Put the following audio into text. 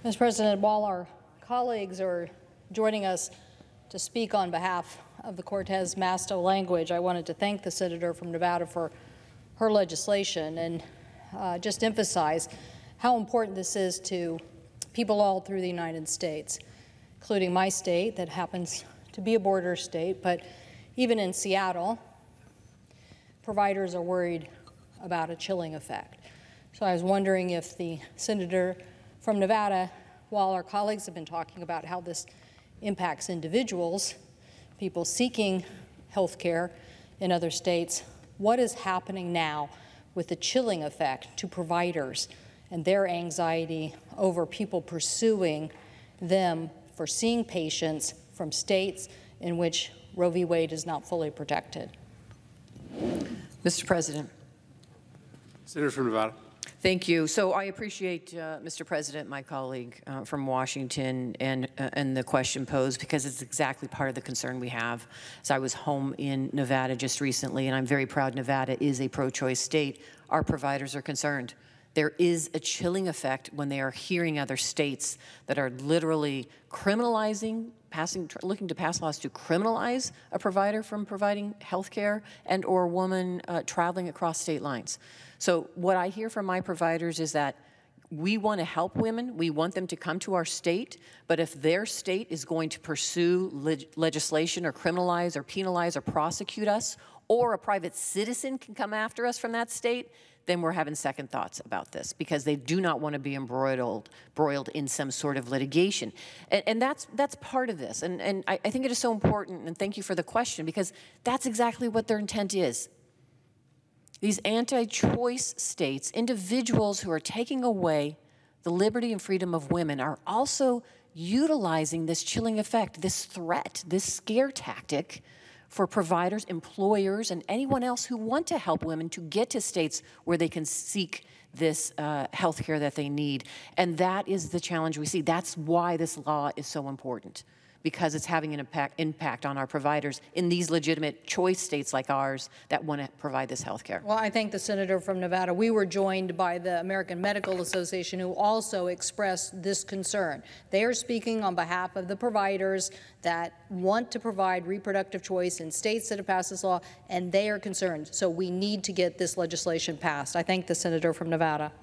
Mr. President, while our colleagues are joining us to speak on behalf of the Cortez Masto language, I wanted to thank the senator from Nevada for her legislation and just emphasize how important this is to people all through the United States, including my state that happens to be a border state, but even in Seattle, providers are worried about a chilling effect. So I was wondering if the senator from Nevada, while our colleagues have been talking about how this impacts individuals, people seeking health care in other states, what is happening now with the chilling effect to providers and their anxiety over people pursuing them for seeing patients from states in which Roe v. Wade is not fully protected? Mr. President. Senator from Nevada. Thank you. So I appreciate, Mr. President, my colleague from Washington and the question posed, because it's exactly part of the concern we have. So I was home in Nevada just recently, and I'm very proud Nevada is a pro-choice state. Our providers are concerned. There is a chilling effect when they are hearing other states that are literally criminalizing, looking to pass laws to criminalize a provider from providing health care and or a woman traveling across state lines. So what I hear from my providers is that we want to help women. We want them to come to our state, but if their state is going to pursue legislation or criminalize or penalize or prosecute us, or a private citizen can come after us from that state, then we're having second thoughts about this, because they do not want to be embroiled in some sort of litigation. And that's part of this. And I think it is so important, and thank you for the question, because that's exactly what their intent is. These anti-choice states, individuals who are taking away the liberty and freedom of women, are also utilizing this chilling effect, this threat, this scare tactic for providers, employers, and anyone else who want to help women to get to states where they can seek this health care that they need. And that is the challenge we see. That's why this law is so important, because it's having an impact on our providers in these legitimate choice states like ours that want to provide this health care. Well, I thank the senator from Nevada. We were joined by the American Medical Association, who also expressed this concern. They are speaking on behalf of the providers that want to provide reproductive choice in states that have passed this law, and they are concerned. So we need to get this legislation passed. I thank the senator from Nevada.